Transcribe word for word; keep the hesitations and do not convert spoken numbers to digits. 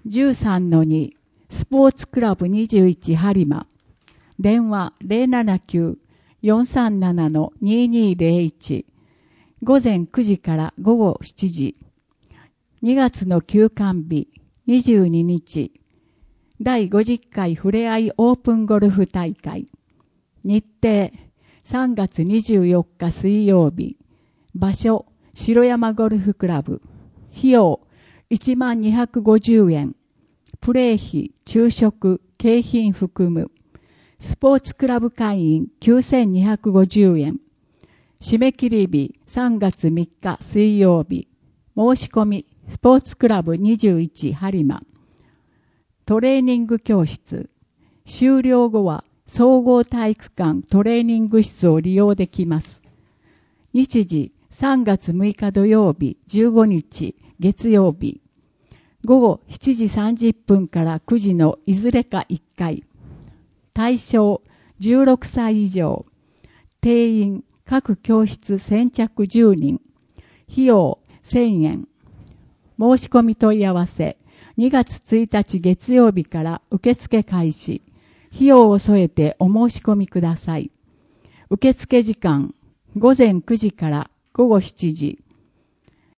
じゅうさんのに スポーツクラブにじゅういち播磨。電話 ゼロななきゅう よんさんなな ににゼロいち。午前くじから午後しちじ。にがつの休館日にじゅうににち。だいごじゅっかいふれあいオープンゴルフ大会。日程さんがつにじゅうよっか水曜日。場所城山ゴルフクラブ。費用いちまんにひゃくごじゅうえん。プレー費、昼食、景品含む。スポーツクラブ会員きゅうせんにひゃくごじゅうえん。締め切り日さんがつみっか水曜日。申し込みスポーツクラブにじゅういち播磨。トレーニング教室。終了後は総合体育館トレーニング室を利用できます。日時さんがつむいか土曜日、じゅうごにち月曜日。午後しちじさんじゅっぷんからくじのいずれかいっかい。対象じゅうろくさい以上。定員各教室先着じゅうにん。費用せんえん。申し込み問い合わせにがつついたち月曜日から受付開始。費用を添えてお申し込みください。受付時間午前くじから午後しちじ。